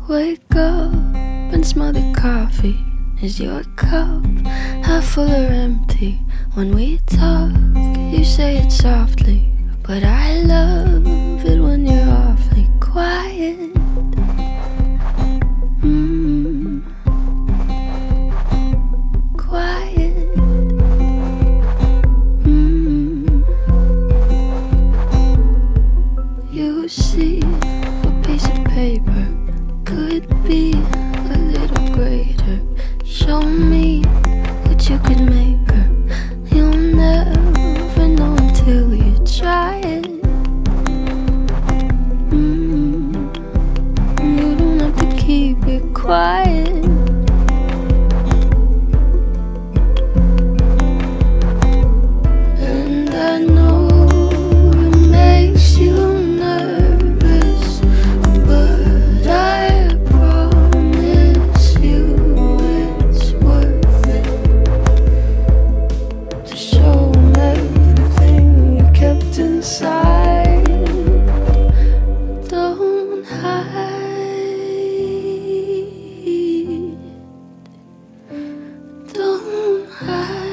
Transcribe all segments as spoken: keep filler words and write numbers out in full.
Wake up and smell the coffee. Is your cup half full or empty? When we talk, you say it softly, but I love it when you're awfully quiet. Mm, quiet. Mm. You see, a piece of paper could be a little greater. Show me what you could make her. You'll never know until you try it. Mm. You don't have to keep it quiet. And I know it makes you nervous, but I promise you it's worth it to show 'em everything you kept inside. Don't hide, don't hide.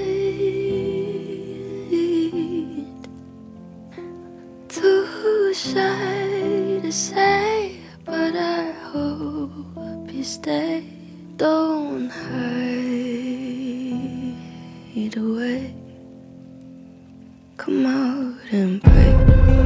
Too shy to say, but I hope you stay. Don't hide away. Come out and play.